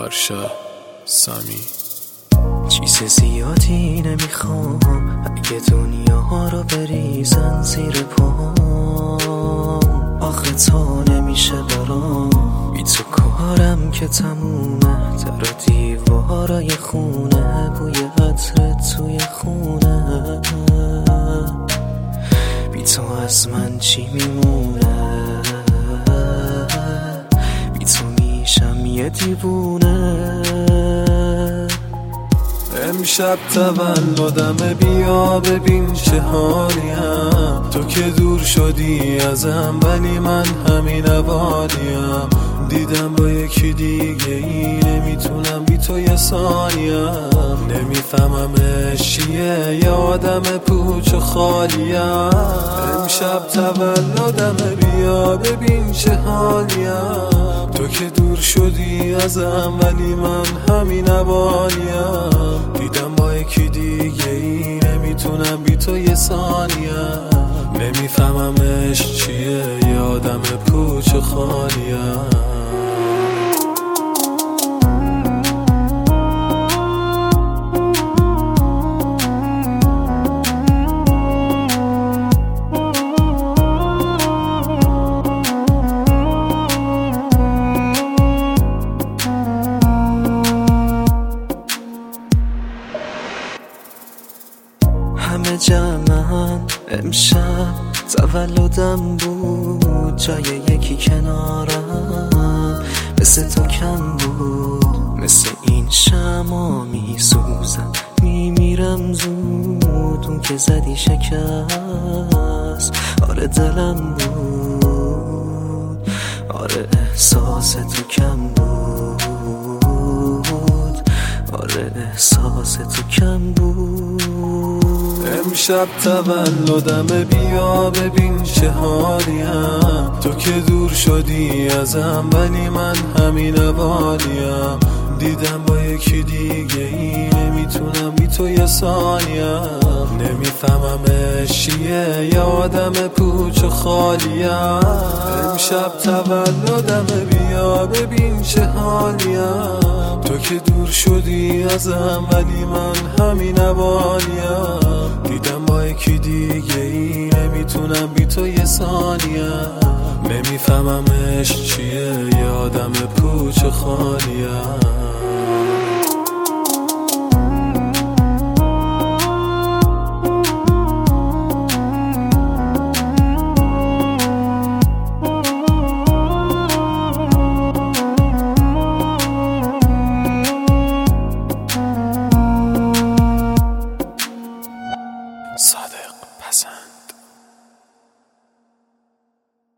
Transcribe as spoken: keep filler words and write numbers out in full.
آرشا سامی. چیز زیادی نمیخوام اگه دنیا رو بریزن زیر پام. آخه تا نمیشه برام بی تو کارم که تمومه. در و دیوارای خونه بوی عطر توی خونه. بی تو از من چی میمونه؟ بی تو میشم یه دیوونه. امشب تولدمه بیا ببین چه حالیم. تو که دور شدی ازم ولی من همین اولیم. دیدم با یکی دیگه ای نمیتونم بی تو یه ثانیم. نمیفهممش چیه یه آدم پوچ و خالیم. امشب تولدمه بیا ببین چه حالیم. تو که دور شدی ازم ولی من همین اولیم. دیدم با یکی دیگه ای نمیتونم بی تو یه ثانیم. نمیفهممش چیه یه آدم پوچ و خالیم. همه جمعن امشب تولدم بود. جای یکی کنارم مثل تو کم بود. مثل این شمع میسوزم میمیرم زود. اون که زدی شکست آره دلم بود. آره احساس تو کم بود. آره احساس تو کم بود. امشب تولدمه بیا ببین چه حالیم. تو که دور شدی ازم ولی من همین اولیم. دیدم با یکی دیگه ای نمیتونم بی تو یه ثانیم. نمیفهممش چیه یه آدم پوچ و خالیم. امشب تولدمه بیا ببین چه حالیم. تو که دور شدی ازم ولی من همین اولیم. دیدم با یکی دیگه ای نمیتونم بی تو یه ثانیم. نمیفهممش چیه یه آدم پوچ و خالیم.